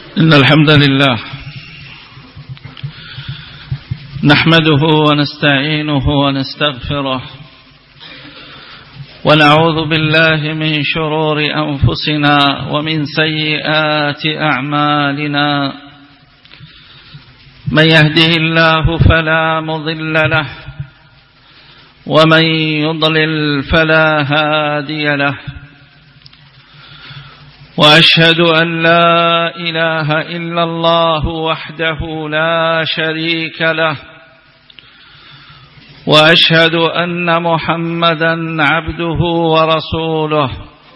إن الحمد لله نحمده ونستعينه ونستغفره ونعوذ بالله من شرور أنفسنا ومن سيئات أعمالنا. من يهده الله فلا مضل له ومن يضلل فلا هادي له، وأشهد أن لا إله إلا الله وحده لا شريك له، وأشهد أن محمدا عبده ورسوله.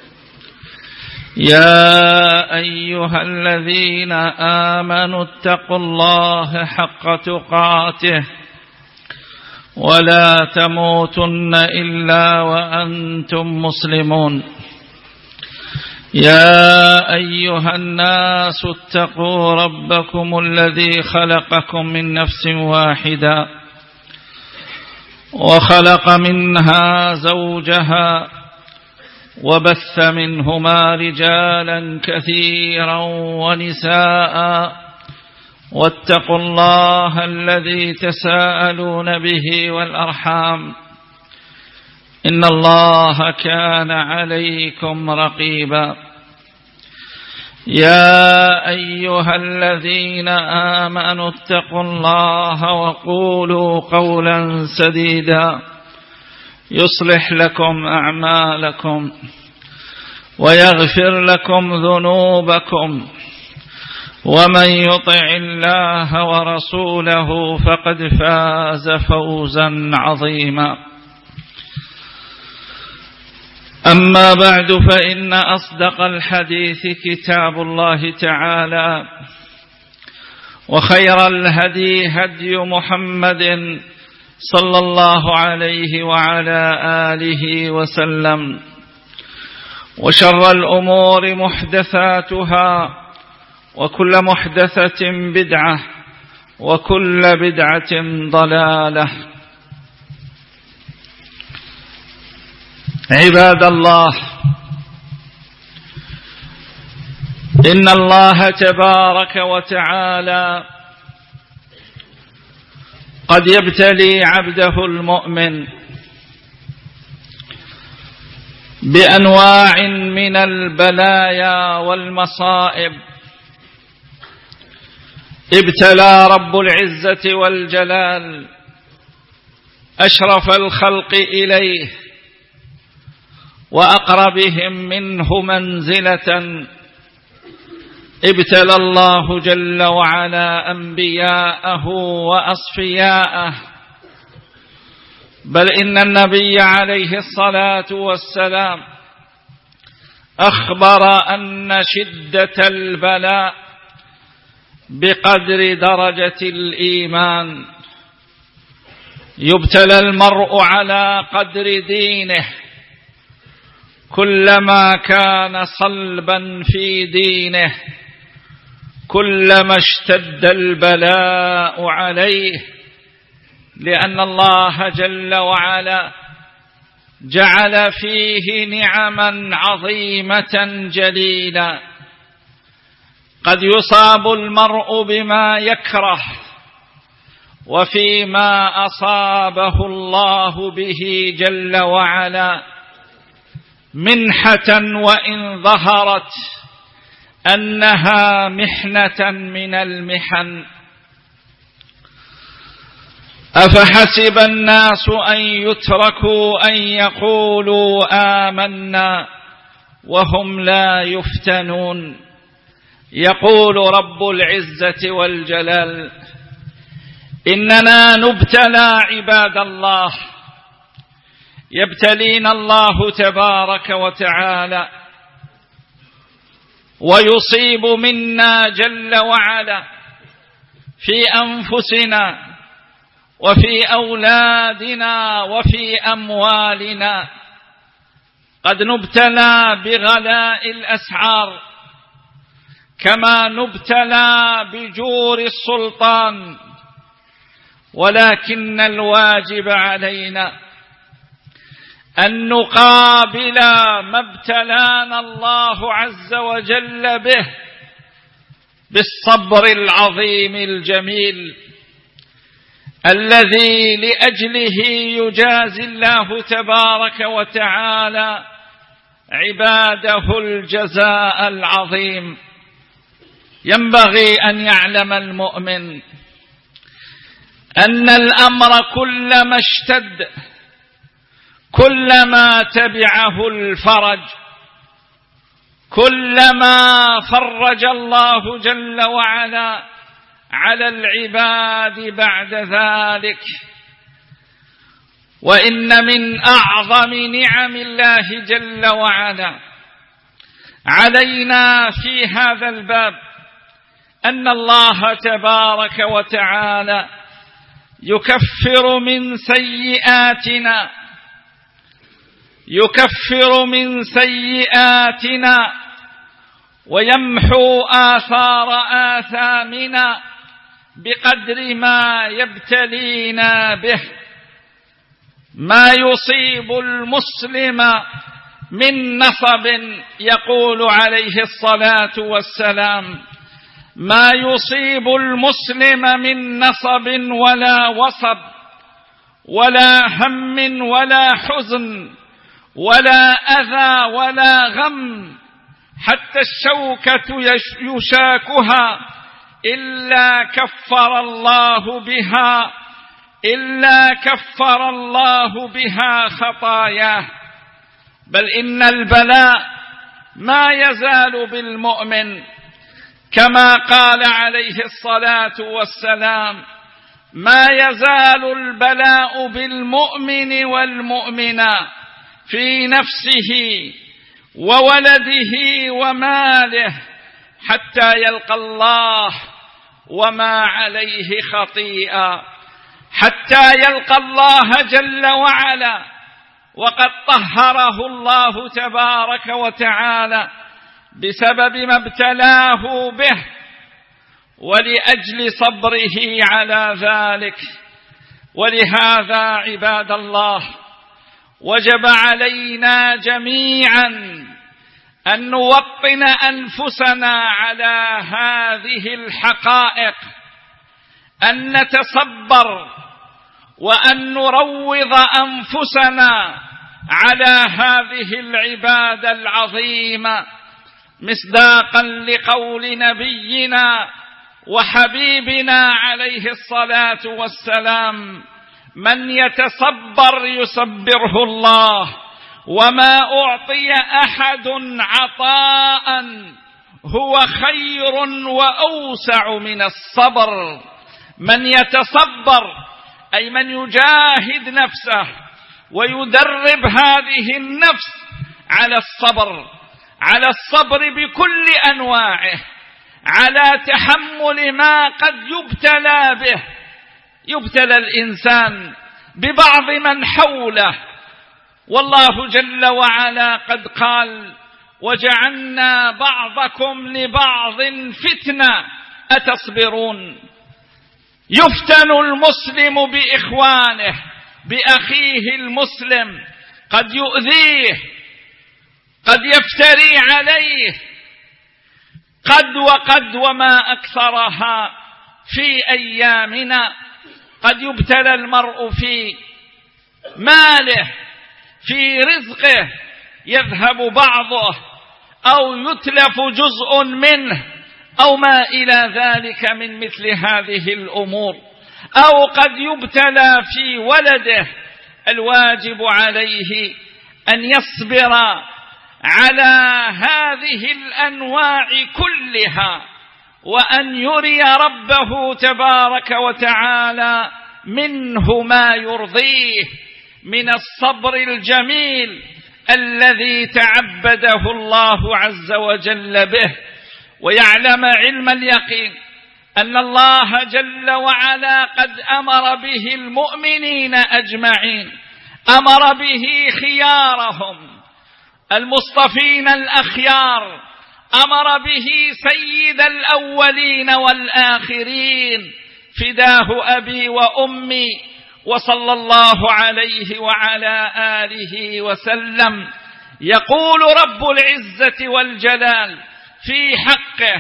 يا أيها الذين آمنوا اتقوا الله حق تقاته ولا تموتن إلا وأنتم مسلمون. يا أيها الناس اتقوا ربكم الذي خلقكم من نفس واحدة وخلق منها زوجها وبث منهما رجالا كثيرا ونساء، واتقوا الله الذي تساءلون به والأرحام إن الله كان عليكم رقيبا. يا أيها الذين آمنوا اتقوا الله وقولوا قولا سديدا يصلح لكم أعمالكم ويغفر لكم ذنوبكم، ومن يطع الله ورسوله فقد فاز فوزا عظيما. أما بعد، فإن أصدق الحديث كتاب الله تعالى، وخير الهدي هدي محمد صلى الله عليه وعلى آله وسلم، وشر الأمور محدثاتها، وكل محدثة بدعة، وكل بدعة ضلالة. عباد الله، إن الله تبارك وتعالى قد يبتلي عبده المؤمن بأنواع من البلايا والمصائب. ابتلى رب العزة والجلال أشرف الخلق إليه وأقربهم منه منزلة. ابتلى الله جل وعلا أنبياءه وأصفياءه، بل إن النبي عليه الصلاة والسلام أخبر أن شدة البلاء بقدر درجة الإيمان. يبتلى المرء على قدر دينه، كلما كان صلبا في دينه كلما اشتد البلاء عليه، لأن الله جل وعلا جعل فيه نعما عظيمة جليلة. قد يصاب المرء بما يكره، وفيما أصابه الله به جل وعلا منحة، وإن ظهرت أنها محنة من المحن. أفحسب الناس أن يتركوا أن يقولوا آمنا وهم لا يفتنون. يقول رب العزة والجلال: إننا نبتلى عباد الله. يبتلينا الله تبارك وتعالى ويصيب منا جل وعلا في أنفسنا وفي أولادنا وفي أموالنا. قد نبتلى بغلاء الأسعار، كما نبتلى بجور السلطان، ولكن الواجب علينا أن نقابل ما ابتلانا الله عز وجل به بالصبر العظيم الجميل الذي لأجله يجازي الله تبارك وتعالى عباده الجزاء العظيم. ينبغي أن يعلم المؤمن أن الأمر كلما اشتد كلما تبعه الفرج، كلما فرج الله جل وعلا على العباد بعد ذلك. وإن من أعظم نعم الله جل وعلا علينا في هذا الباب أن الله تبارك وتعالى يكفر من سيئاتنا ويمحو آثار آثامنا بقدر ما يبتلينا به. ما يصيب المسلم من نصب، يقول عليه الصلاة والسلام: ما يصيب المسلم من نصب ولا وصب ولا هم ولا حزن ولا أذى ولا غم حتى الشوكة يشاكها إلا كفر الله بها خطاياه. بل إن البلاء ما يزال بالمؤمن، كما قال عليه الصلاة والسلام: ما يزال البلاء بالمؤمن والمؤمنة في نفسه وولده وماله حتى يلقى الله وما عليه خطيئة، حتى يلقى الله جل وعلا وقد طهره الله تبارك وتعالى بسبب ما ابتلاه به، ولأجل صبره على ذلك. ولهذا عباد الله وجب علينا جميعا أن نوطن أنفسنا على هذه الحقائق، أن نتصبر وأن نروض أنفسنا على هذه العبادة العظيمة، مصداقا لقول نبينا وحبيبنا عليه الصلاة والسلام: من يتصبر يصبره الله، وما أعطي أحد عطاء هو خير وأوسع من الصبر. من يتصبر أي من يجاهد نفسه ويدرب هذه النفس على الصبر بكل أنواعه، على تحمل ما قد يبتلى به. يبتلى الإنسان ببعض من حوله، والله جل وعلا قد قال: وجعلنا بعضكم لبعض فتنة أتصبرون. يفتن المسلم بإخوانه، بأخيه المسلم، قد يؤذيه، قد يفتري عليه، قد وما أكثرها في أيامنا. قد يبتلى المرء في ماله، في رزقه، يذهب بعضه أو يتلف جزء منه أو ما إلى ذلك من مثل هذه الأمور، أو قد يبتلى في ولده. الواجب عليه أن يصبر على هذه الأنواع كلها، وأن يري ربه تبارك وتعالى منه ما يرضيه من الصبر الجميل الذي تعبده الله عز وجل به. ويعلم علم اليقين أن الله جل وعلا قد أمر به المؤمنين أجمعين، أمر به خيارهم المصطفين الأخيار، أمر به سيد الأولين والآخرين، فداه أبي وأمي، وصلى الله عليه وعلى آله وسلم. يقول رب العزة والجلال في حقه: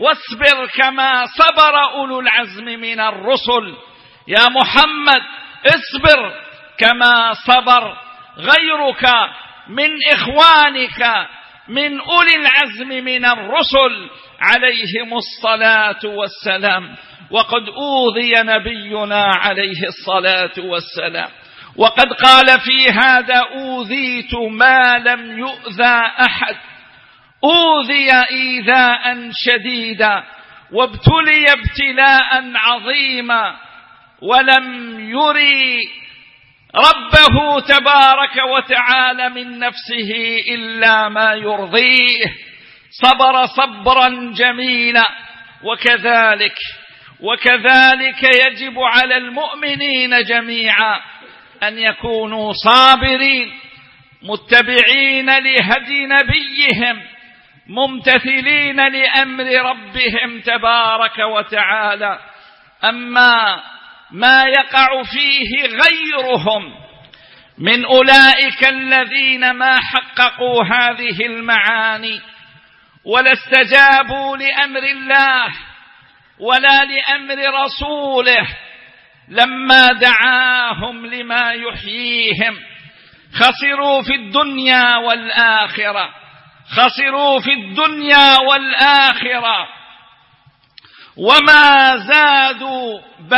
واصبر كما صبر أولو العزم من الرسل. يا محمد اصبر كما صبر غيرك من إخوانك من أولي العزم من الرسل عليهم الصلاة والسلام. وقد أوذي نبينا عليه الصلاة والسلام، وقد قال في هذا: أوذيت ما لم يؤذى أحد، أوذي إيذاء شديدا وابتلي ابتلاء عظيما، ولم يري ربه تبارك وتعالى من نفسه إلا ما يرضيه، صبر صبرا جميلا. وكذلك يجب على المؤمنين جميعا أن يكونوا صابرين متبعين لهدي نبيهم ممتثلين لأمر ربهم تبارك وتعالى. أما ما يقع فيه غيرهم من أولئك الذين ما حققوا هذه المعاني ولا استجابوا لأمر الله ولا لأمر رسوله لما دعاهم لما يحييهم، خسروا في الدنيا والآخرة، خسروا في الدنيا والآخرة، وما زادوا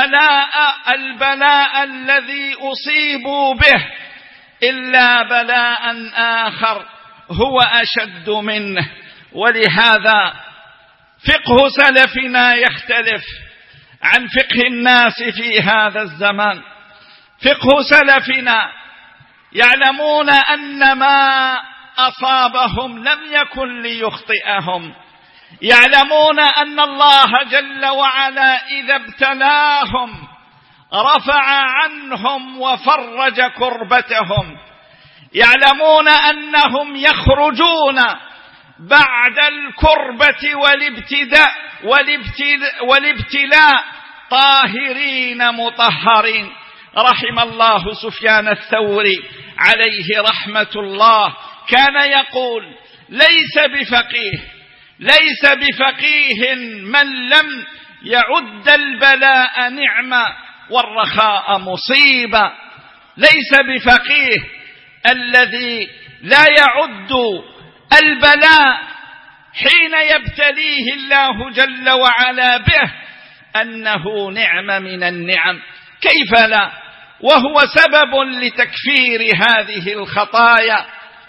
البلاء الذي أصيبوا به إلا بلاء آخر هو أشد منه. ولهذا فقه سلفنا يختلف عن فقه الناس في هذا الزمان. فقه سلفنا يعلمون أن ما أصابهم لم يكن ليخطئهم، يعلمون أن الله جل وعلا إذا ابتلاهم رفع عنهم وفرج كربتهم، يعلمون أنهم يخرجون بعد الكربة والابتلاء طاهرين مطهرين. رحم الله سفيان الثوري عليه رحمة الله، كان يقول: ليس بفقيه من لم يعد البلاء نعمة والرخاء مصيبة. ليس بفقيه الذي لا يعد البلاء حين يبتليه الله جل وعلا به أنه نعمة من النعم، كيف لا، وهو سبب لتكفير هذه الخطايا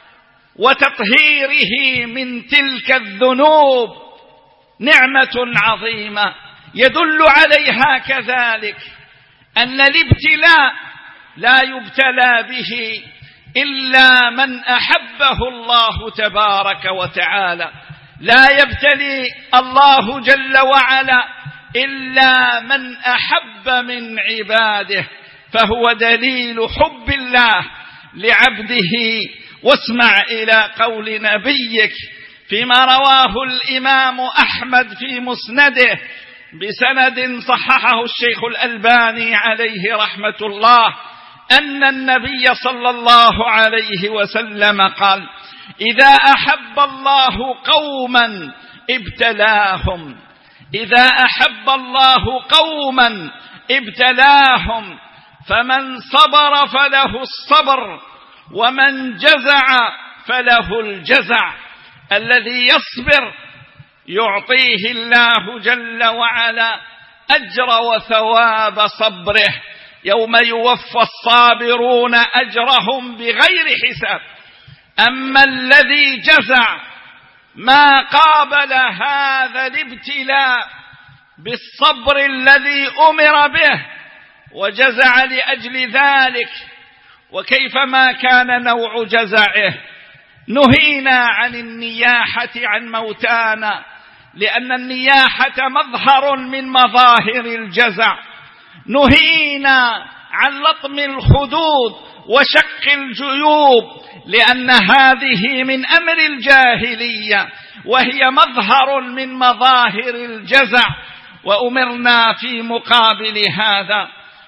وتطهيره من تلك الذنوب، نعمة عظيمة. يدل عليها كذلك أن الابتلاء لا يبتلى به إلا من أحبه الله تبارك وتعالى، لا يبتلي الله جل وعلا إلا من أحب من عباده، فهو دليل حب الله لعبده. واسمع إلى قول نبيك فيما رواه الإمام أحمد في مسنده بسند صححه الشيخ الألباني عليه رحمة الله، أن النبي صلى الله عليه وسلم قال: إذا أحب الله قوما ابتلاهم، إذا أحب الله قوما ابتلاهم، فمن صبر فله الصبر ومن جزع فله الجزع. الذي يصبر يعطيه الله جل وعلا أجر وثواب صبره، يوم يوفى الصابرون أجرهم بغير حساب. أما الذي جزع ما قابل هذا الابتلاء بالصبر الذي أمر به وجزع لأجل ذلك، وكيفما كان نوع جزعه. نهينا عن النياحة عن موتانا، لأن النياحة مظهر من مظاهر الجزع. نهينا عن لطم الخدود وشق الجيوب، لأن هذه من أمر الجاهلية وهي مظهر من مظاهر الجزع. وأمرنا في مقابل هذا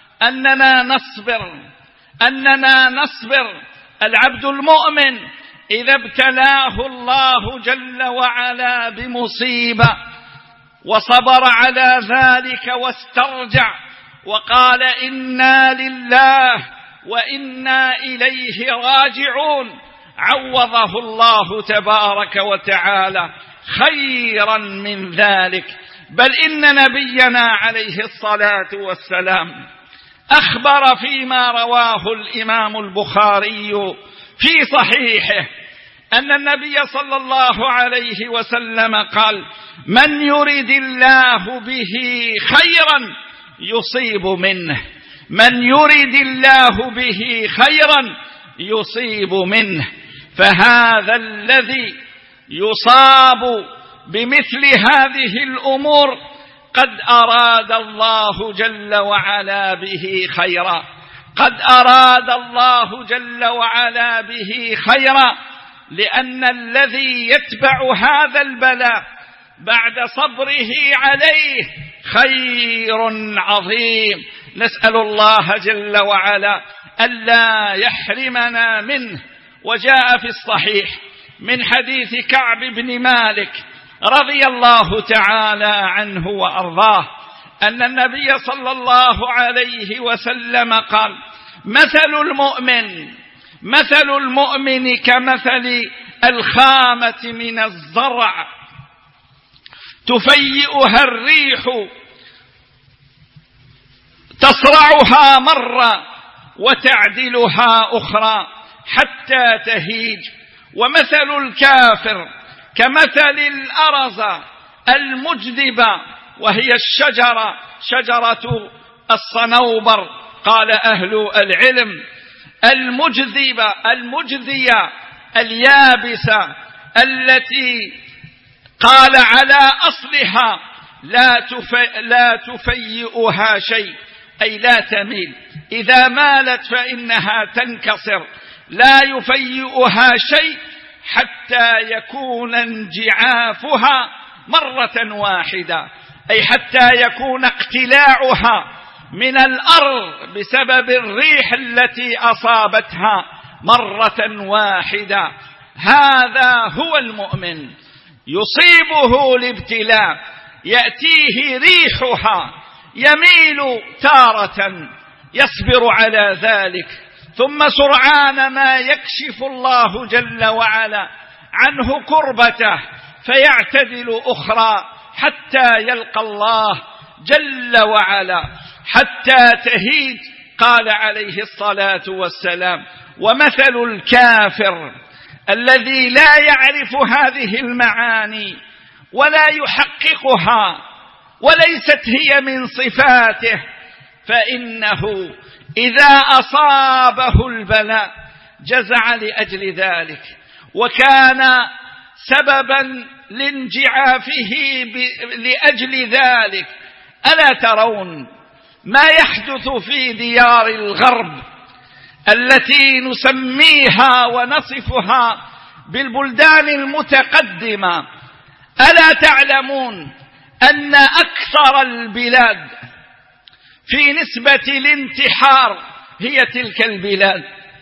أننا نصبر. العبد المؤمن إذا ابتلاه الله جل وعلا بمصيبة وصبر على ذلك واسترجع وقال إنا لله وإنا إليه راجعون، عوضه الله تبارك وتعالى خيرا من ذلك. بل إن نبينا عليه الصلاة والسلام أخبر فيما رواه الإمام البخاري في صحيحه أن النبي صلى الله عليه وسلم قال: من يرد الله به خيرا يصيب منه، من يرد الله به خيرا يصيب منه. فهذا الذي يصاب بمثل هذه الأمور قد أراد الله جل وعلا به خيرا، قد أراد الله جل وعلا به خيرا، لأن الذي يتبع هذا البلاء بعد صبره عليه خير عظيم. نسأل الله جل وعلا ألا يحرمنا منه. وجاء في الصحيح من حديث كعب بن مالك رضي الله تعالى عنه وأرضاه أن النبي صلى الله عليه وسلم قال: مثل المؤمن كمثل الخامة من الزرع تفيئها الريح تصرعها مرة وتعدلها أخرى حتى تهيج. ومثل الكافر كمثل الأرز المجدبة، وهي شجرة الصنوبر. قال أهل العلم: المجذية اليابسة التي قال على أصلها لا تفيئها شيء، أي لا تميل، إذا مالت فإنها تنكسر، لا يفيئها شيء حتى يكون انجعافها مرة واحدة، أي حتى يكون اقتلاعها من الأرض بسبب الريح التي أصابتها مرة واحدة. هذا هو المؤمن، يصيبه الابتلاء، يأتيه ريحها يميل تارة يصبر على ذلك، ثم سرعان ما يكشف الله جل وعلا عنه كربته فيعتدل أخرى حتى يلقى الله جل وعلا حتى تهيج. قال عليه الصلاة والسلام: ومثل الكافر الذي لا يعرف هذه المعاني ولا يحققها وليست هي من صفاته، فإنه إذا أصابه البلاء جزع لأجل ذلك وكان سببا لانجعافه لأجل ذلك. ألا ترون ما يحدث في ديار الغرب التي نسميها ونصفها بالبلدان المتقدمة؟ ألا تعلمون أن أكثر البلاد في نسبة الانتحار هي تلك البلاد؟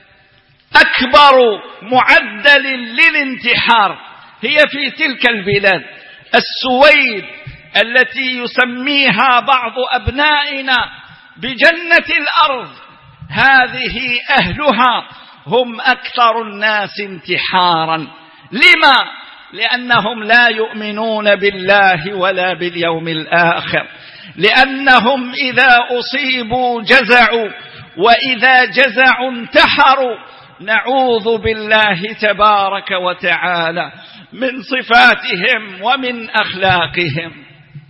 أكبر معدل للانتحار هي في تلك البلاد. السويد التي يسميها بعض أبنائنا بجنة الأرض، هذه أهلها هم أكثر الناس انتحارا. لما؟ لأنهم لا يؤمنون بالله ولا باليوم الآخر، لأنهم إذا أصيبوا جزعوا، وإذا جزعوا انتحروا. نعوذ بالله تبارك وتعالى من صفاتهم ومن أخلاقهم.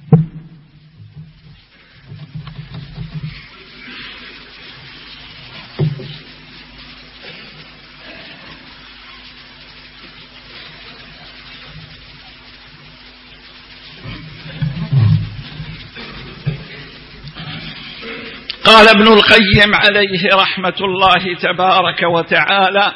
قال ابن القيم عليه رحمة الله تبارك وتعالى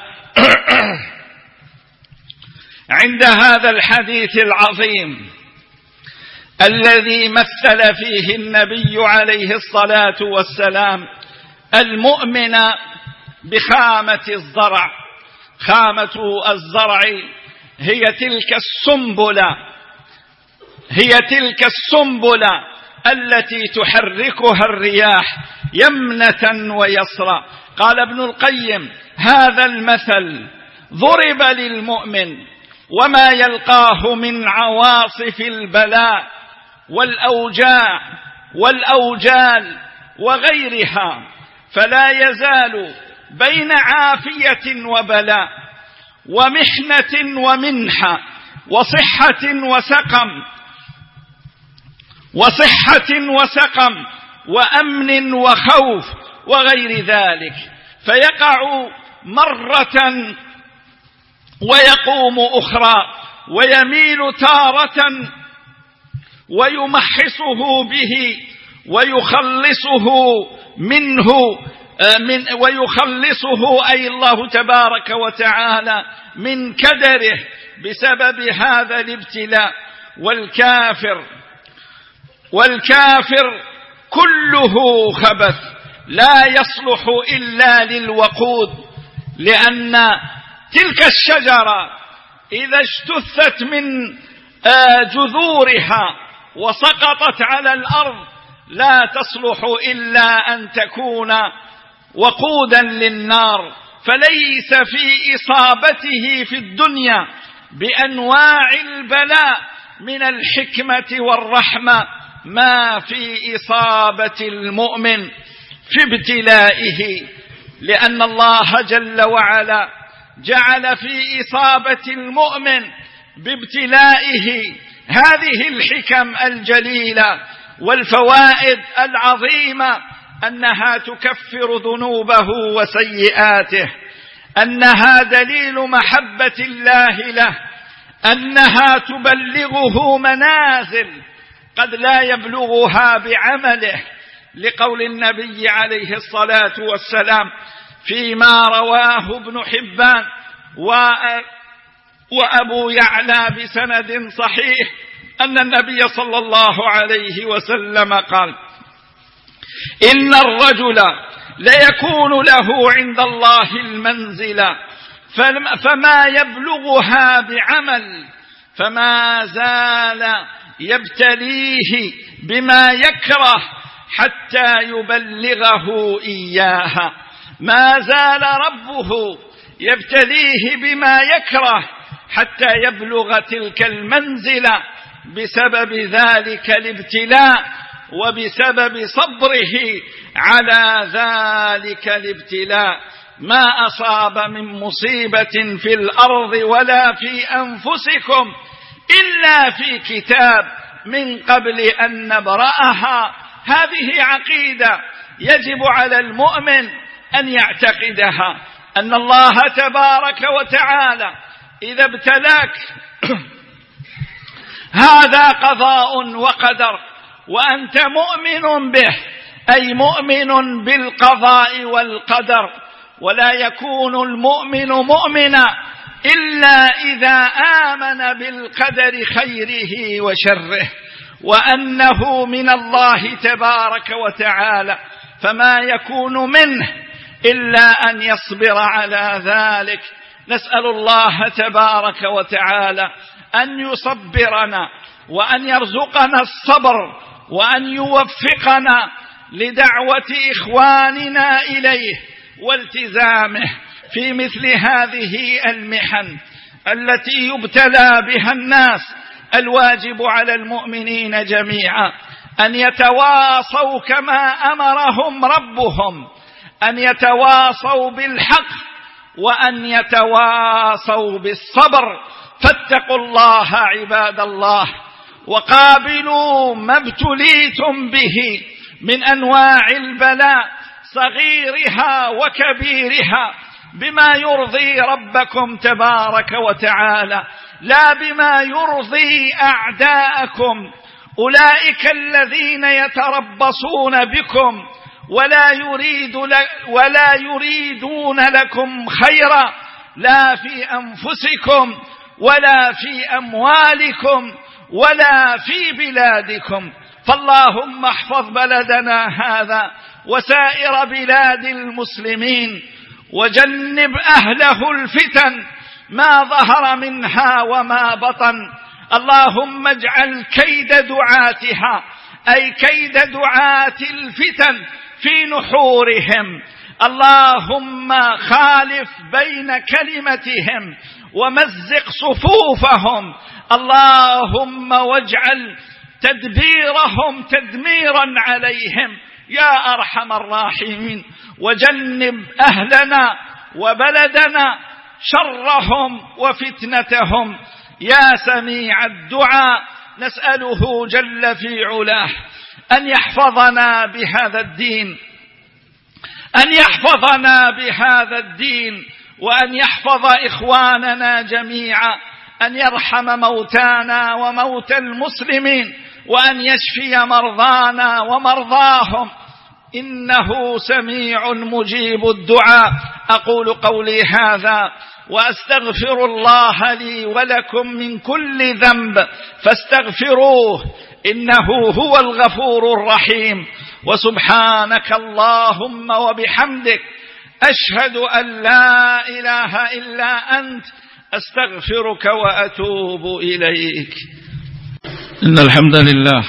عند هذا الحديث العظيم الذي مثل فيه النبي عليه الصلاة والسلام المؤمن بخامة الزرع. خامة الزرع هي تلك السنبلة هي تلك السنبلة التي تحركها الرياح يمنة ويسرى. قال ابن القيم: هذا المثل ضرب للمؤمن وما يلقاه من عواصف البلاء والأوجاع والأوجال وغيرها، فلا يزال بين عافية وبلاء ومحنة ومنحة وصحة وسقم وأمن وخوف وغير ذلك، فيقع مرة ويقوم أخرى، ويميل تارة ويمحصه به ويخلصه منه ويخلصه أي الله تبارك وتعالى من كدره بسبب هذا الابتلاء. والكافر كله خبث لا يصلح إلا للوقود، لأن تلك الشجرة إذا اجتثت من جذورها وسقطت على الأرض لا تصلح إلا أن تكون وقودا للنار. فليس في إصابته في الدنيا بأنواع البلاء من الحكمة والرحمة ما في إصابة المؤمن في ابتلائه، لأن الله جل وعلا جعل في إصابة المؤمن بابتلائه هذه الحكم الجليلة والفوائد العظيمة، أنها تكفر ذنوبه وسيئاته، أنها دليل محبة الله له، أنها تبلغه منازل قد لا يبلغها بعمله، لقول النبي عليه الصلاة والسلام فيما رواه ابن حبان وأبو يعلى بسند صحيح أن النبي صلى الله عليه وسلم قال: إن الرجل ليكون له عند الله المنزلة فما يبلغها بعمل، فما زال يبتليه بما يكره حتى يبلغه إياها. ما زال ربه يبتليه بما يكره حتى يبلغ تلك المنزلة بسبب ذلك الابتلاء وبسبب صبره على ذلك الابتلاء. ما أصاب من مصيبة في الأرض ولا في أنفسكم إلا في كتاب من قبل أن نبرأها. هذه عقيدة يجب على المؤمن أن يعتقدها، أن الله تبارك وتعالى إذا ابتلاك هذا قضاء وقدر، وأنت مؤمن به، أي مؤمن بالقضاء والقدر. ولا يكون المؤمن مؤمنا إلا إذا آمن بالقدر خيره وشره، وأنه من الله تبارك وتعالى، فما يكون منه إلا أن يصبر على ذلك. نسأل الله تبارك وتعالى أن يصبرنا وأن يرزقنا الصبر وأن يوفقنا لدعوة إخواننا إليه والتزامه في مثل هذه المحن التي يبتلى بها الناس. الواجب على المؤمنين جميعا أن يتواصوا كما أمرهم ربهم، أن يتواصوا بالحق وأن يتواصوا بالصبر. فاتقوا الله عباد الله، وقابلوا ما ابتليتم به من أنواع البلاء صغيرها وكبيرها بما يرضي ربكم تبارك وتعالى، لا بما يرضي أعداءكم أولئك الذين يتربصون بكم ولا يريدون لكم خيرا، لا في أنفسكم ولا في أموالكم ولا في بلادكم. فاللهم احفظ بلدنا هذا وسائر بلاد المسلمين، وجنب أهله الفتن ما ظهر منها وما بطن. اللهم اجعل كيد دعاتها أي كيد دعاة الفتن في نحورهم. اللهم خالف بين كلمتهم ومزق صفوفهم. اللهم واجعل تدبيرهم تدميرا عليهم يا أرحم الراحمين، وجنب أهلنا وبلدنا شرهم وفتنتهم يا سميع الدعاء. نسأله جل في علاه أن يحفظنا بهذا الدين وأن يحفظ إخواننا جميعا، أن يرحم موتانا وموتى المسلمين، وأن يشفي مرضانا ومرضاهم، إنه سميع مجيب الدعاء. أقول قولي هذا وأستغفر الله لي ولكم من كل ذنب فاستغفروه إنه هو الغفور الرحيم. وسبحانك اللهم وبحمدك أشهد أن لا إله إلا أنت أستغفرك وأتوب إليك. إن الحمد لله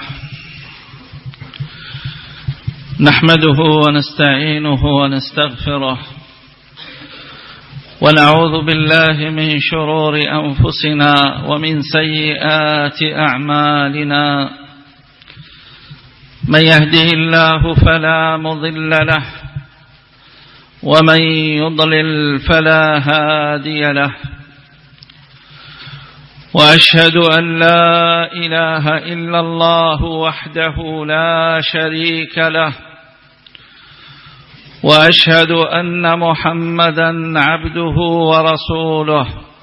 نحمده ونستعينه ونستغفره ونعوذ بالله من شرور أنفسنا ومن سيئات أعمالنا. من يهده الله فلا مضل له ومن يضلل فلا هادي له، وأشهد أن لا إله إلا الله وحده لا شريك له، وأشهد أن محمدا عبده ورسوله.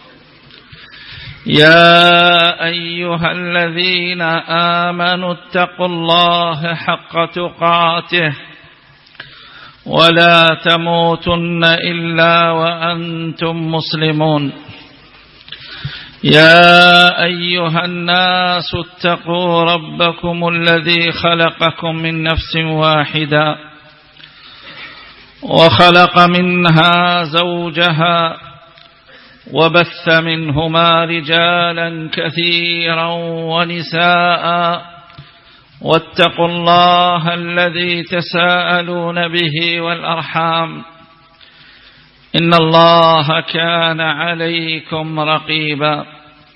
يا أيها الذين آمنوا اتقوا الله حق تقاته ولا تموتن إلا وأنتم مسلمون. يا أيها الناس اتقوا ربكم الذي خلقكم من نفس واحدة وخلق منها زوجها وبث منهما رجالا كثيرا ونساء، واتقوا الله الذي تساءلون به والأرحام إن الله كان عليكم رقيبا.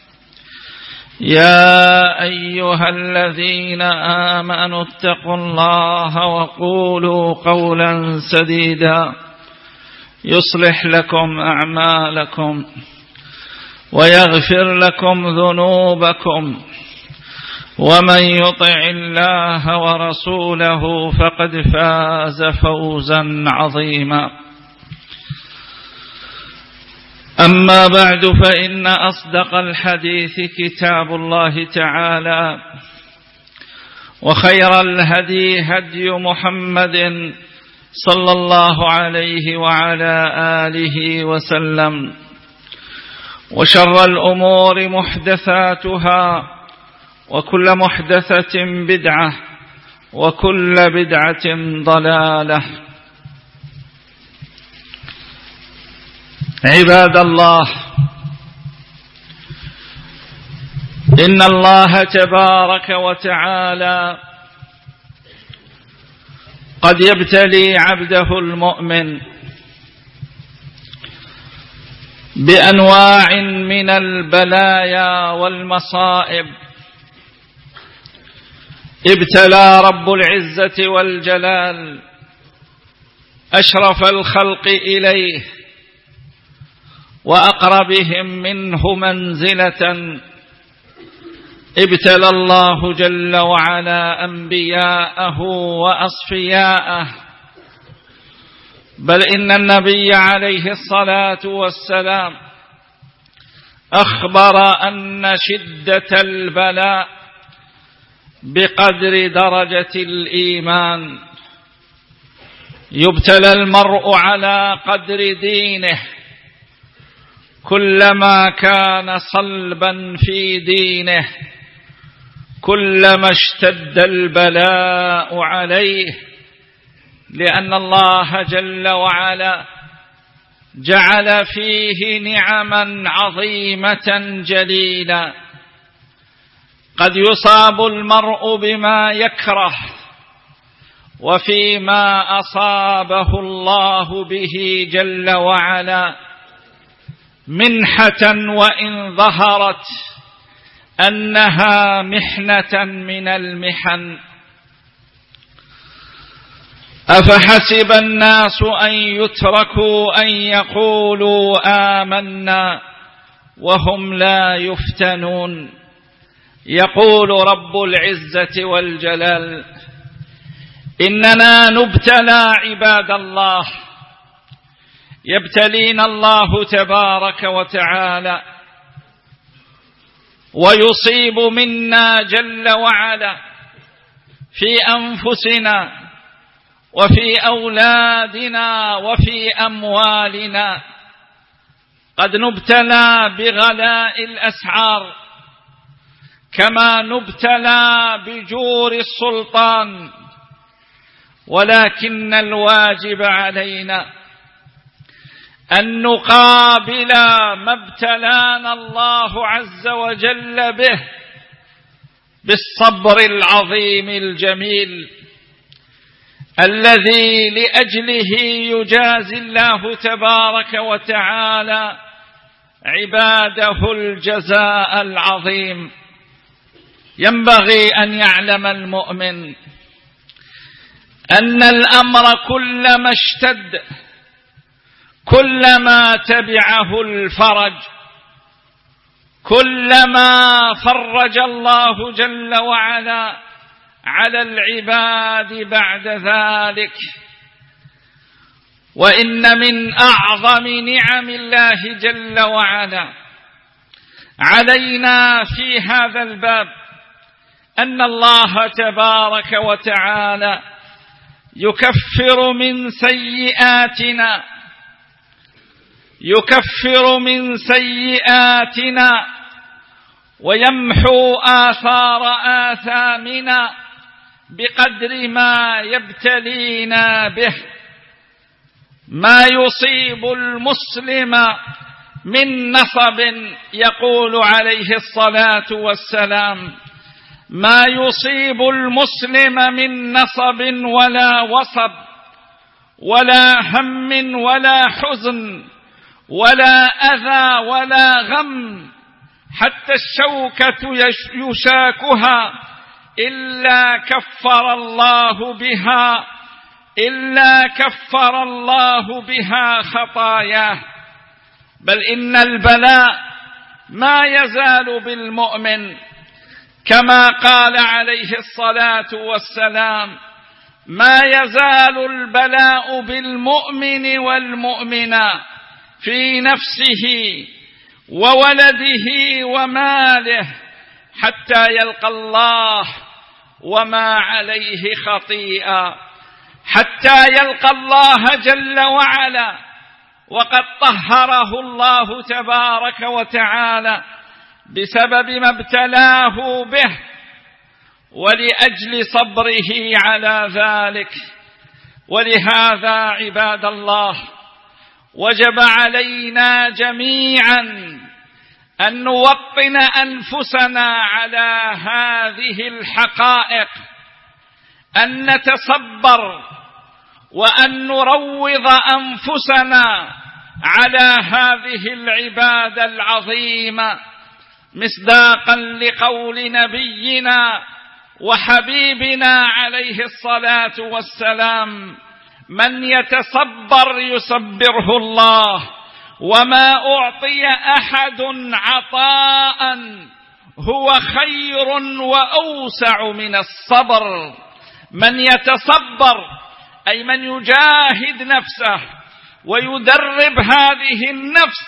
يا أيها الذين آمنوا اتقوا الله وقولوا قولا سديدا يصلح لكم أعمالكم ويغفر لكم ذنوبكم، ومن يطع الله ورسوله فقد فاز فوزا عظيما. أما بعد، فإن أصدق الحديث كتاب الله تعالى، وخير الهدي هدي محمد صلى الله عليه وعلى آله وسلم، وشر الأمور محدثاتها، وكل محدثة بدعة، وكل بدعة ضلالة. عباد الله، إن الله تبارك وتعالى قد يبتلي عبده المؤمن بأنواع من البلايا والمصائب. ابتلى رب العزة والجلال أشرف الخلق إليه وأقربهم منه منزلة. ابتلى الله جل وعلا أنبياءه وأصفياءه، بل إن النبي عليه الصلاة والسلام أخبر أن شدة البلاء بقدر درجة الإيمان. يبتلى المرء على قدر دينه، كلما كان صلبا في دينه كلما اشتد البلاء عليه، لأن الله جل وعلا جعل فيه نعما عظيمة جليلة. قد يصاب المرء بما يكره وفيما أصابه الله به جل وعلا منحة وإن ظهرت أنها محنة من المحن. أفحسب الناس أن يتركوا أن يقولوا آمنا وهم لا يفتنون. يقول رب العزة والجلال: إننا نبتلى عباد الله، يبتلينا الله تبارك وتعالى ويصيب منا جل وعلا في أنفسنا وفي أولادنا وفي أموالنا. قد نبتلى بغلاء الأسعار كما نبتلى بجور السلطان، ولكن الواجب علينا أن نقابل ما ابتلانا الله عز وجل به بالصبر العظيم الجميل الذي لأجله يجازي الله تبارك وتعالى عباده الجزاء العظيم. ينبغي أن يعلم المؤمن أن الأمر كلما اشتد كلما تبعه الفرج، كلما فرج الله جل وعلا على العباد بعد ذلك. وإن من أعظم نعم الله جل وعلا علينا في هذا الباب أن الله تبارك وتعالى يكفر من سيئاتنا ويمحو آثار آثامنا بقدر ما يبتلينا به. ما يصيب المسلم من نصب، يقول عليه الصلاة والسلام: ما يصيب المسلم من نصب ولا وصب ولا هم ولا حزن ولا أذى ولا غم حتى الشوكة يشاكها إلا كفر الله بها خطاياه. بل إن البلاء ما يزال بالمؤمن، كما قال عليه الصلاة والسلام: ما يزال البلاء بالمؤمن والمؤمنة في نفسه وولده وماله حتى يلقى الله وما عليه خطيئة، حتى يلقى الله جل وعلا وقد طهره الله تبارك وتعالى بسبب ما ابتلاه به ولأجل صبره على ذلك. ولهذا عباد الله وجب علينا جميعا أن نوطن أنفسنا على هذه الحقائق، أن نتصبر وأن نروض أنفسنا على هذه العبادة العظيمة، مصداقا لقول نبينا وحبيبنا عليه الصلاة والسلام: من يتصبر يصبره الله، وما أعطي أحد عطاء هو خير وأوسع من الصبر. من يتصبر أي من يجاهد نفسه ويدرب هذه النفس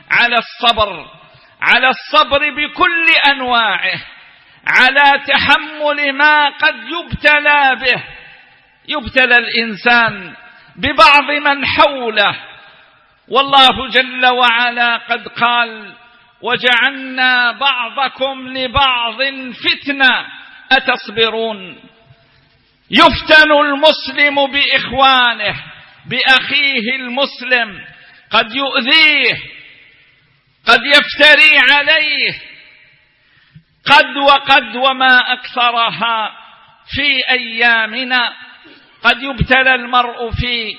على الصبر بكل أنواعه، على تحمل ما قد يبتلى به. يبتلى الإنسان ببعض من حوله، والله جل وعلا قد قال: وجعلنا بعضكم لبعض فتنة أتصبرون. يفتن المسلم بإخوانه، بأخيه المسلم، قد يؤذيه، قد يفتري عليه، قد وما أكثرها في أيامنا. قد يبتلى المرء في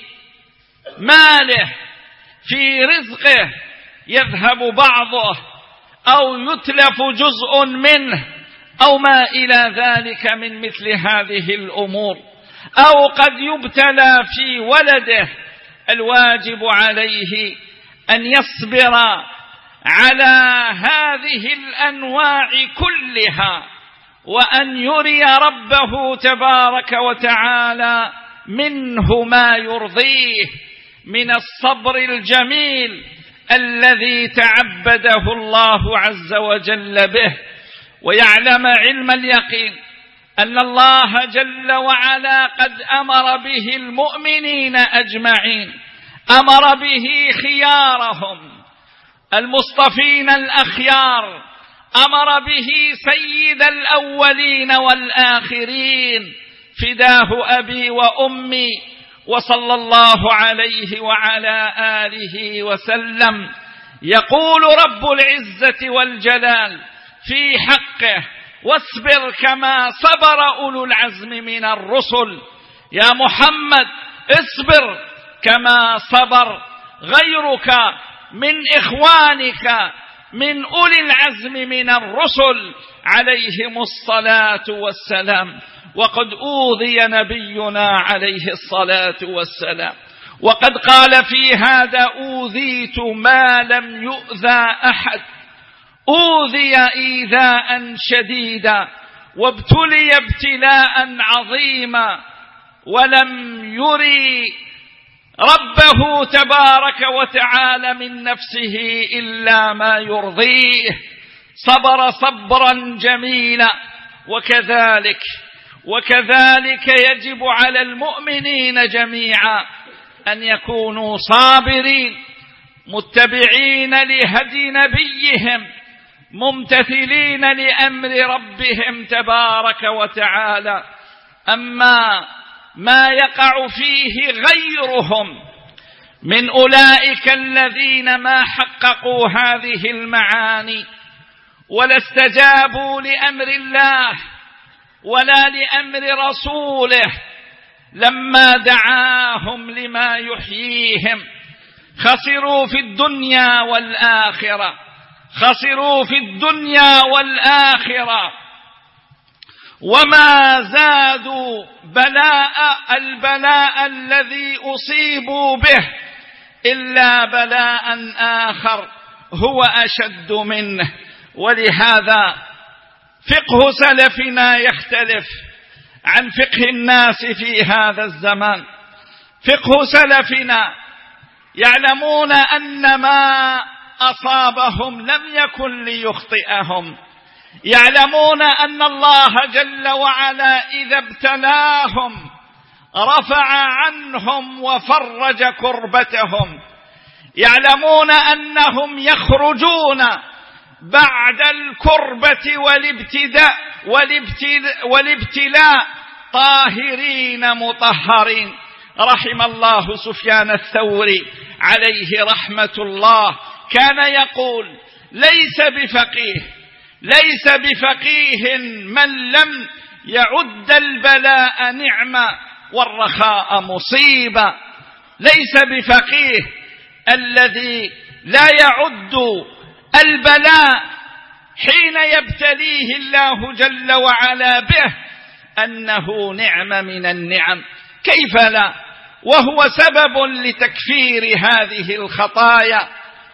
ماله، في رزقه، يذهب بعضه أو يتلف جزء منه أو ما إلى ذلك من مثل هذه الأمور، أو قد يبتلى في ولده. الواجب عليه أن يصبر على هذه الأنواع كلها، وأن يري ربه تبارك وتعالى منه ما يرضيه من الصبر الجميل الذي تعبده الله عز وجل به، ويعلم علم اليقين أن الله جل وعلا قد أمر به المؤمنين أجمعين، أمر به خيارهم المصطفين الأخيار، أمر به سيد الأولين والآخرين، فداه أبي وأمي، وصلى الله عليه وعلى آله وسلم. يقول رب العزة والجلال في حقه: واصبر كما صبر أولو العزم من الرسل. يا محمد اصبر كما صبر غيرك من إخوانك من أولي العزم من الرسل عليهم الصلاة والسلام. وقد أوذي نبينا عليه الصلاة والسلام، وقد قال في هذا: أوذيت ما لم يؤذى أحد، أوذي إيذاء شديدا، وابتلي ابتلاء عظيما، ولم يري ربه تبارك وتعالى من نفسه إلا ما يرضيه، صبر صبرا جميلا. وكذلك يجب على المؤمنين جميعا أن يكونوا صابرين متبعين لهدي نبيهم، ممتثلين لأمر ربهم تبارك وتعالى. أما ما يقع فيه غيرهم من أولئك الذين ما حققوا هذه المعاني ولا استجابوا لأمر الله ولا لأمر رسوله لما دعاهم لما يحييهم، خسروا في الدنيا والآخرة، خسروا في الدنيا والآخرة، وما زادوا البلاء الذي أصيبوا به إلا بلاء آخر هو أشد منه. ولهذا فقه سلفنا يختلف عن فقه الناس في هذا الزمان. فقه سلفنا يعلمون أن ما أصابهم لم يكن ليخطئهم، يعلمون أن الله جل وعلا إذا ابتلاهم رفع عنهم وفرج كربتهم، يعلمون أنهم يخرجون بعد الكربة والابتلاء طاهرين مطهرين. رحم الله سفيان الثوري عليه رحمة الله، كان يقول: ليس بفقيه من لم يعد البلاء نعمة والرخاء مصيبة. ليس بفقيه الذي لا يعد البلاء حين يبتليه الله جل وعلا به أنه نعمة من النعم، كيف لا، وهو سبب لتكفير هذه الخطايا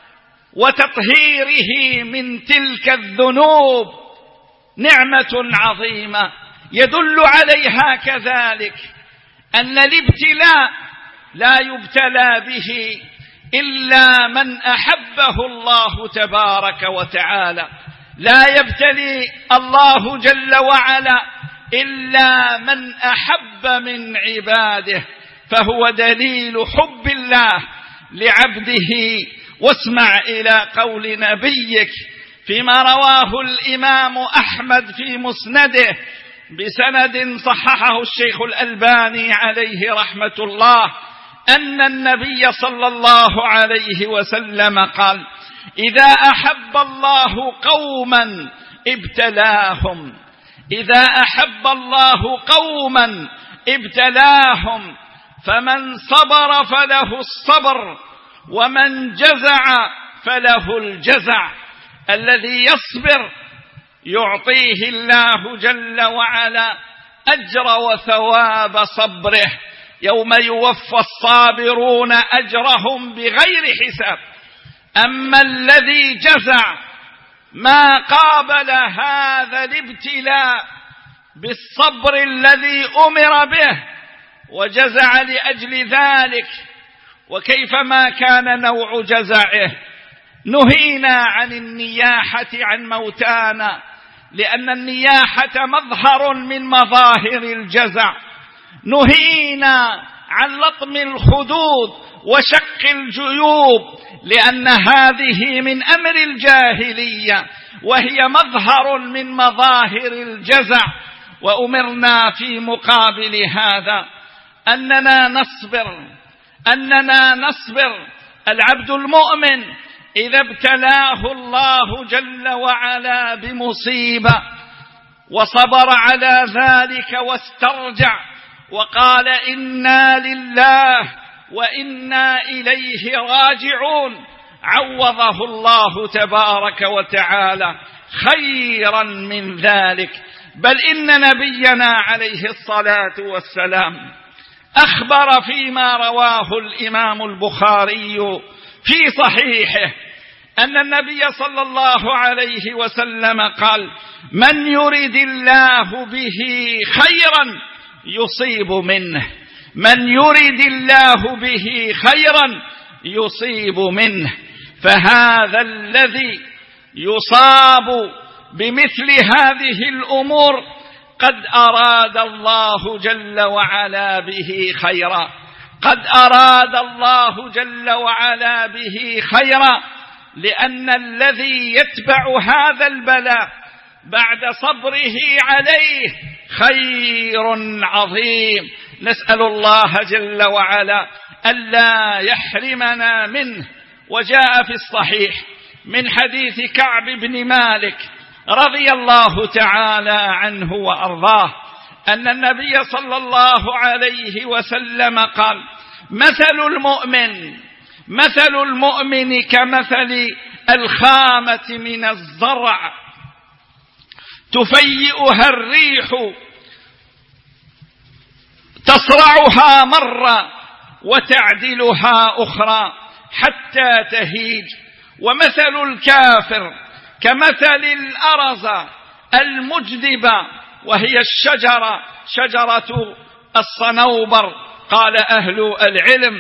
وتطهيره من تلك الذنوب. نعمة عظيمة يدل عليها كذلك أن الابتلاء لا يبتلى به إلا من أحبه الله تبارك وتعالى، لا يبتلي الله جل وعلا إلا من أحب من عباده، فهو دليل حب الله لعبده. واسمع إلى قول نبيك فيما رواه الإمام أحمد في مسنده بسند صححه الشيخ الألباني عليه رحمة الله، أن النبي صلى الله عليه وسلم قال: إذا أحب الله قوما ابتلاهم. إذا أحب الله قوما ابتلاهم، فمن صبر فله الصبر، ومن جزع فله الجزع. الذي يصبر يعطيه الله جل وعلا أجر وثواب صبره، يوم يوفى الصابرون أجرهم بغير حساب. أما الذي جزع ما قابل هذا الابتلاء بالصبر الذي أمر به وجزع لأجل ذلك، وكيفما كان نوع جزعه. نهينا عن النياحة عن موتانا، لأن النياحة مظهر من مظاهر الجزع. نهينا عن لطم الخدود وشق الجيوب، لأن هذه من أمر الجاهلية وهي مظهر من مظاهر الجزع. وأمرنا في مقابل هذا أننا نصبر. العبد المؤمن إذا ابتلاه الله جل وعلا بمصيبة وصبر على ذلك واسترجع وقال إنا لله وإنا إليه راجعون، عوضه الله تبارك وتعالى خيرا من ذلك. بل إن نبينا عليه الصلاة والسلام أخبر فيما رواه الإمام البخاري في صحيحه أن النبي صلى الله عليه وسلم قال: من يرد الله به خيرا يصيب منه، من يرد الله به خيرا يصيب منه. فهذا الذي يصاب بمثل هذه الأمور قد أراد الله جل وعلا به خيرا، قد أراد الله جل وعلا به خيرا، لأن الذي يتبع هذا البلاء بعد صبره عليه خير عظيم. نسأل الله جل وعلا ألا يحرمنا منه. وجاء في الصحيح من حديث كعب بن مالك رضي الله تعالى عنه وأرضاه أن النبي صلى الله عليه وسلم قال: مثل المؤمن كمثل الخامة من الزرع تفيئها الريح تصرعها مرة وتعدلها أخرى حتى تهيج. ومثل الكافر كمثل الأرز المجدبة، وهي شجرة الصنوبر. قال أهل العلم: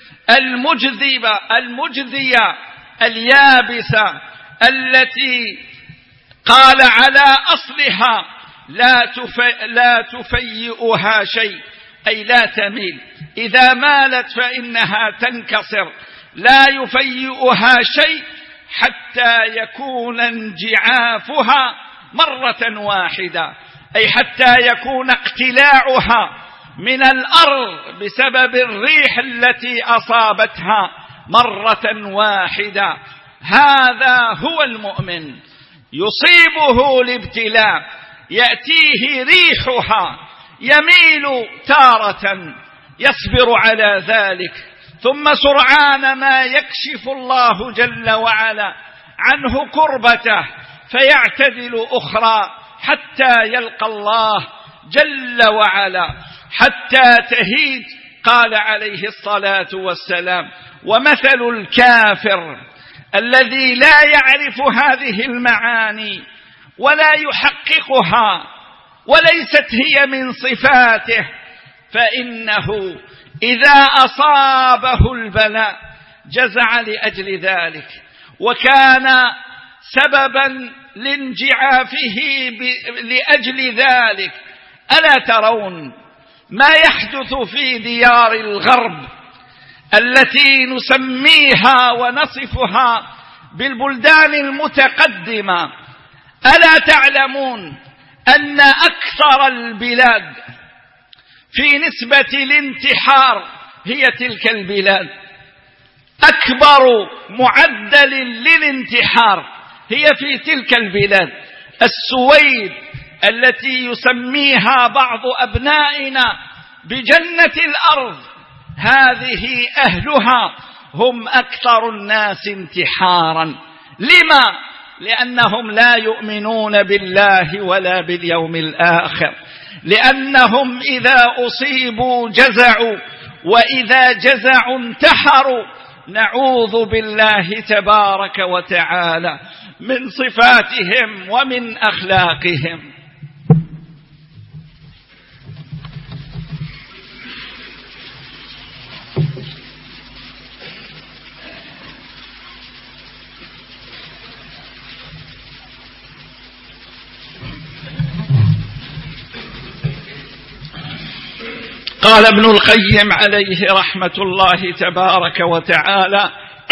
المجدية اليابسة التي قال على أصلها لا تفيئها شيء، أي لا تميل، إذا مالت فإنها تنكسر، لا يفيئها شيء حتى يكون انجعافها مرة واحدة، أي حتى يكون اقتلاعها من الأرض بسبب الريح التي أصابتها مرة واحدة. هذا هو المؤمن، يصيبه الابتلاء، يأتيه ريحها يميل تارة يصبر على ذلك، ثم سرعان ما يكشف الله جل وعلا عنه كربته فيعتدل أخرى حتى يلقى الله جل وعلا حتى تهيج. قال عليه الصلاة والسلام: ومثل الكافر الذي لا يعرف هذه المعاني ولا يحققها وليست هي من صفاته، فإنه إذا أصابه البلاء جزع لأجل ذلك وكان سببا لانجعافه لأجل ذلك. ألا ترون ما يحدث في ديار الغرب التي نسميها ونصفها بالبلدان المتقدمة؟ ألا تعلمون أن أكثر البلاد في نسبة الانتحار هي تلك البلاد؟ أكبر معدل للانتحار هي في تلك البلاد السويد التي يسميها بعض أبنائنا بجنة الأرض، هذه أهلها هم أكثر الناس انتحارا. لما؟ لأنهم لا يؤمنون بالله ولا باليوم الآخر، لأنهم إذا أصيبوا جزعوا، وإذا جزعوا انتحروا. نعوذ بالله تبارك وتعالى من صفاتهم ومن أخلاقهم. قال ابن القيم عليه رحمة الله تبارك وتعالى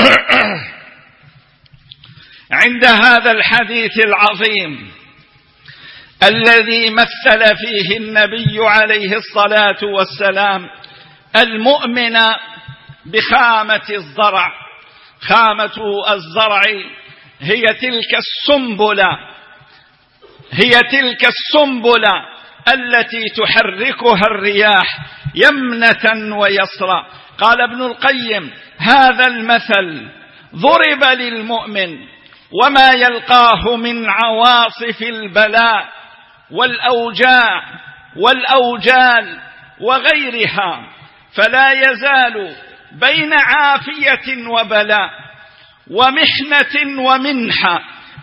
عند هذا الحديث العظيم الذي مثل فيه النبي عليه الصلاة والسلام المؤمن بخامة الزرع. خامة الزرع هي تلك السنبلة التي تحركها الرياح يمنة ويسرى. قال ابن القيم القيم: هذا المثل ضرب للمؤمن وما يلقاه من عواصف البلاء والأوجاع والأوجال وغيرها، فلا يزال بين عافية وبلاء ومحنة ومنحة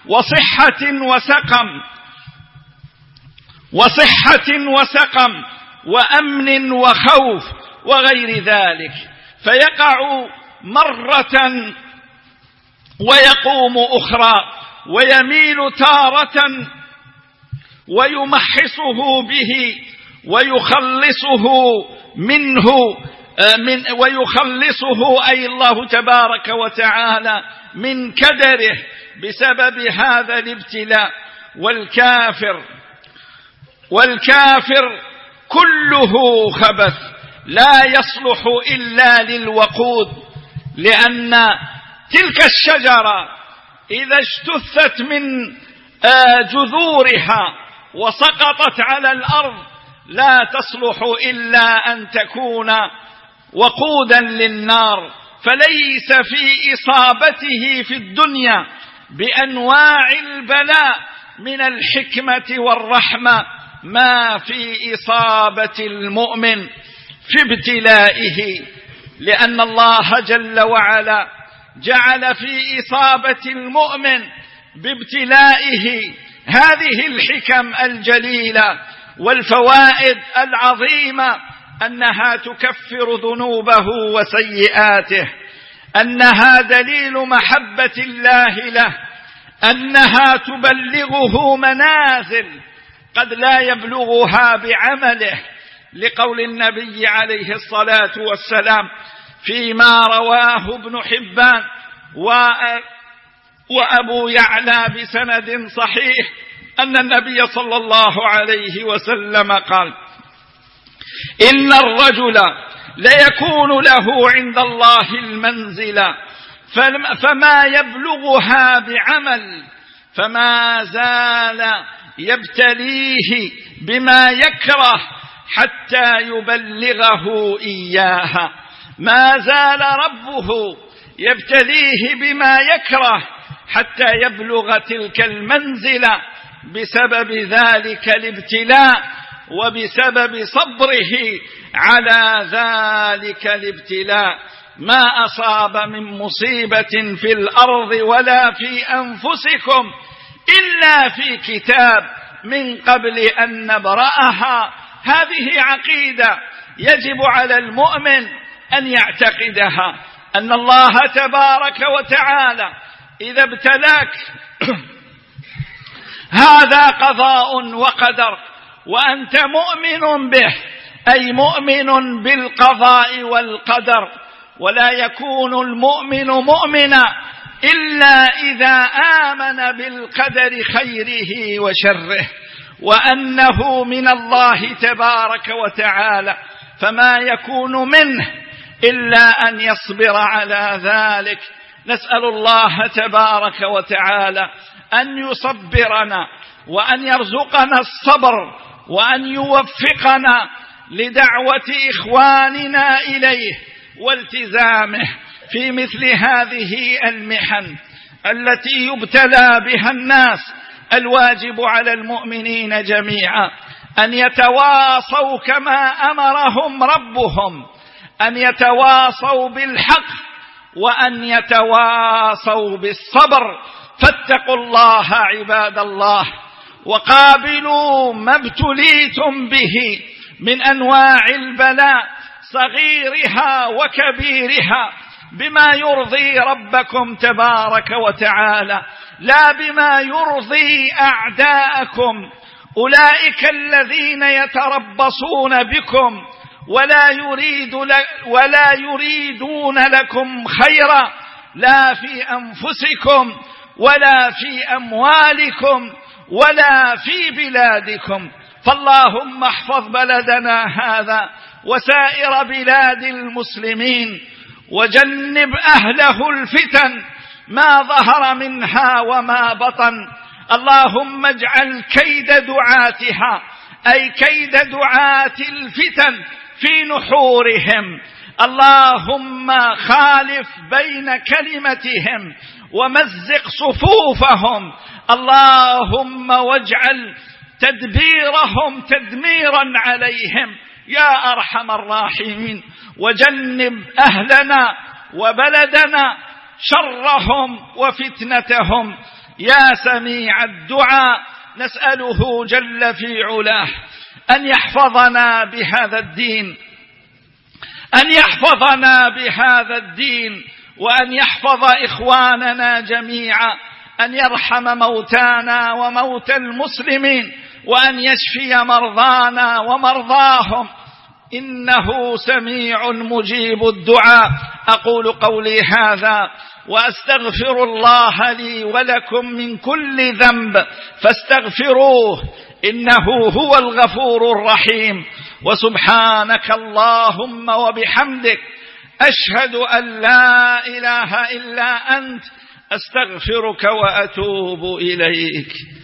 وصحة وسقم وأمن وخوف وغير ذلك، فيقع مرة ويقوم أخرى، ويميل تارة ويمحصه به ويخلصه منه ويخلصه أي الله تبارك وتعالى من كدره بسبب هذا الابتلاء. والكافر كله خبث لا يصلح إلا للوقود، لأن تلك الشجرة إذا اجتثت من جذورها وسقطت على الأرض لا تصلح إلا أن تكون وقودا للنار. فليس في إصابته في الدنيا بأنواع البلاء من الحكمة والرحمة ما في إصابة المؤمن في ابتلائه، لأن الله جل وعلا جعل في إصابة المؤمن بابتلائه هذه الحكم الجليلة والفوائد العظيمة، أنها تكفر ذنوبه وسيئاته، أنها دليل محبة الله له، أنها تبلغه منازل قد لا يبلغها بعمله، لقول النبي عليه الصلاة والسلام فيما رواه ابن حبان وأبو يعلى بسند صحيح أن النبي صلى الله عليه وسلم قال: إن الرجل ليكون له عند الله المنزلة فما يبلغها بعمل، فما زال يبتليه بما يكره حتى يبلغه إياها. ما زال ربه يبتليه بما يكره حتى يبلغ تلك المنزلة بسبب ذلك الابتلاء وبسبب صبره على ذلك الابتلاء. ما أصاب من مصيبة في الأرض ولا في أنفسكم إلا في كتاب من قبل أن نبرأها. هذه عقيدة يجب على المؤمن أن يعتقدها، أن الله تبارك وتعالى إذا ابتلاك هذا قضاء وقدر، وأنت مؤمن به، أي مؤمن بالقضاء والقدر. ولا يكون المؤمن مؤمنا إلا إذا آمن بالقدر خيره وشره، وأنه من الله تبارك وتعالى، فما يكون منه إلا أن يصبر على ذلك. نسأل الله تبارك وتعالى أن يصبرنا وأن يرزقنا الصبر وأن يوفقنا لدعوة إخواننا إليه والتزامه في مثل هذه المحن التي يبتلى بها الناس. الواجب على المؤمنين جميعا أن يتواصوا كما أمرهم ربهم، أن يتواصوا بالحق وأن يتواصوا بالصبر. فاتقوا الله عباد الله، وقابلوا ما ابتليتم به من أنواع البلاء صغيرها وكبيرها بما يرضي ربكم تبارك وتعالى، لا بما يرضي أعداءكم أولئك الذين يتربصون بكم ولا يريدون لكم خيرا، لا في أنفسكم ولا في أموالكم ولا في بلادكم. فاللهم احفظ بلدنا هذا وسائر بلاد المسلمين، وجنب أهله الفتن ما ظهر منها وما بطن. اللهم اجعل كيد دعاتها أي كيد دعاة الفتن في نحورهم. اللهم خالف بين كلمتهم ومزق صفوفهم. اللهم واجعل تدبيرهم تدميرا عليهم يا أرحم الراحمين، وجنب أهلنا وبلدنا شرهم وفتنتهم يا سميع الدعاء. نسأله جل في علاه أن يحفظنا بهذا الدين وأن يحفظ إخواننا جميعا، أن يرحم موتانا وموتى المسلمين، وأن يشفي مرضانا ومرضاهم، إنه سميع مجيب الدعاء. أقول قولي هذا وأستغفر الله لي ولكم من كل ذنب فاستغفروه إنه هو الغفور الرحيم. وسبحانك اللهم وبحمدك أشهد أن لا إله إلا أنت أستغفرك وأتوب إليك.